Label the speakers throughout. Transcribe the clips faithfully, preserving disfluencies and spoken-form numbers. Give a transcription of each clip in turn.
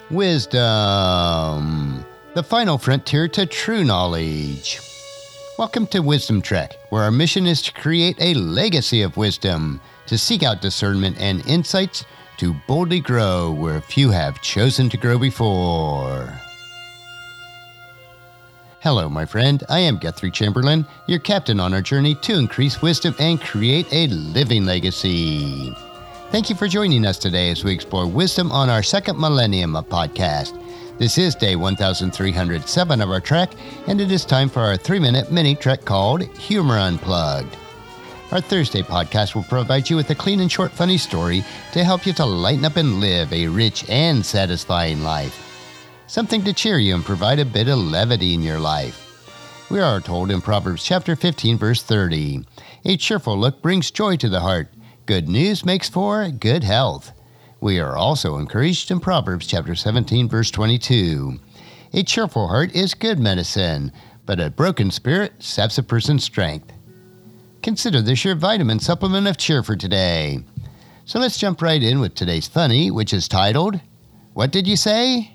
Speaker 1: Wisdom, the final frontier to true knowledge. Welcome to Wisdom Trek, where our mission is to create a legacy of wisdom, to seek out discernment and insights, to boldly grow where few have chosen to grow before. Hello, my friend. I am Guthrie Chamberlain, your captain on our journey to increase wisdom and create a living legacy. Thank you for joining us today as we explore wisdom on our second millennium of podcast. This is day one thousand three hundred seven of our trek, and it is time for our three-minute mini trek called Humor Unplugged. Our Thursday podcast will provide you with a clean and short funny story to help you to lighten up and live a rich and satisfying life. Something to cheer you and provide a bit of levity in your life. We are told in Proverbs chapter fifteen, verse thirty, "A cheerful look brings joy to the heart. Good news makes for good health." We are also encouraged in Proverbs chapter seventeen, verse twenty-two, "A cheerful heart is good medicine, but a broken spirit saps a person's strength." Consider this your vitamin supplement of cheer for today. So let's jump right in with today's funny, which is titled, "What Did You Say?"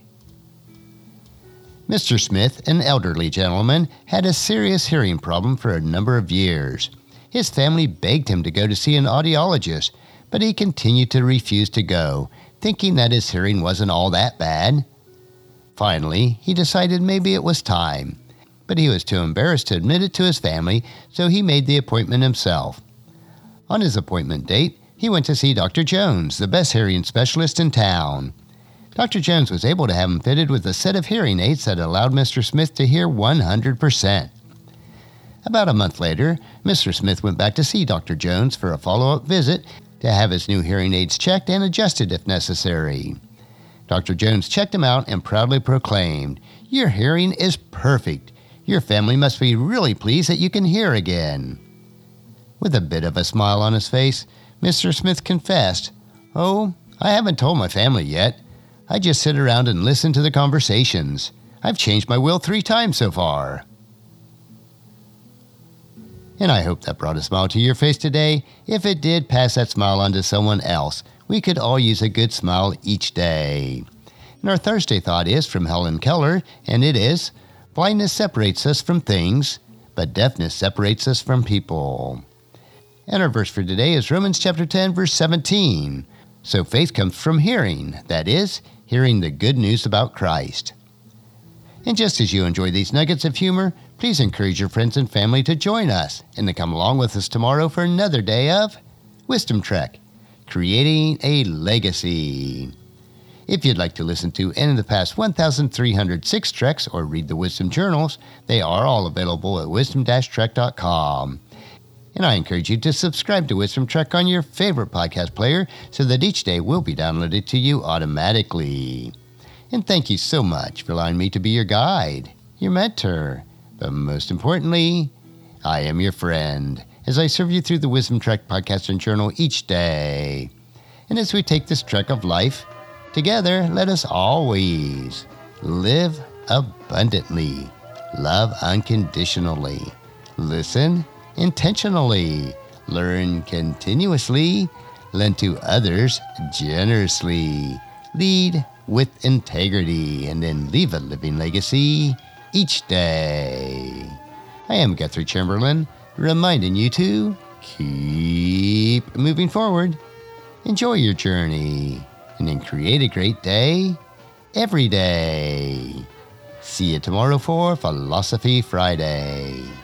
Speaker 1: Mister Smith, an elderly gentleman, had a serious hearing problem for a number of years. His family begged him to go to see an audiologist, but he continued to refuse to go, thinking that his hearing wasn't all that bad. Finally, he decided maybe it was time, but he was too embarrassed to admit it to his family, so he made the appointment himself. On his appointment date, he went to see Doctor Jones, the best hearing specialist in town. Doctor Jones was able to have him fitted with a set of hearing aids that allowed Mister Smith to hear one hundred percent. About a month later, Mister Smith went back to see Doctor Jones for a follow-up visit to have his new hearing aids checked and adjusted if necessary. Doctor Jones checked him out and proudly proclaimed, "Your hearing is perfect. Your family must be really pleased that you can hear again." With a bit of a smile on his face, Mister Smith confessed, "Oh, I haven't told my family yet. I just sit around and listen to the conversations. I've changed my will three times so far." And I hope that brought a smile to your face today. If it did, pass that smile on to someone else. We could all use a good smile each day. And our Thursday thought is from Helen Keller, and it is, "Blindness separates us from things, but deafness separates us from people." And our verse for today is Romans chapter ten, verse seventeen. "So faith comes from hearing, that is, hearing the good news about Christ." And just as you enjoy these nuggets of humor, please encourage your friends and family to join us and to come along with us tomorrow for another day of Wisdom Trek, creating a legacy. If you'd like to listen to any of the past one thousand three hundred six treks or read the Wisdom Journals, they are all available at wisdom dash trek dot com. And I encourage you to subscribe to Wisdom Trek on your favorite podcast player so that each day will be downloaded to you automatically. And thank you so much for allowing me to be your guide, your mentor, but most importantly, I am your friend as I serve you through the Wisdom Trek podcast and journal each day. And as we take this trek of life together, let us always live abundantly, love unconditionally, listen intentionally, learn continuously, lend to others generously, lead with integrity, and then leave a living legacy each day. I am Guthrie Chamberlain, reminding you to keep moving forward, enjoy your journey, and then create a great day every day. See you tomorrow for Philosophy Friday.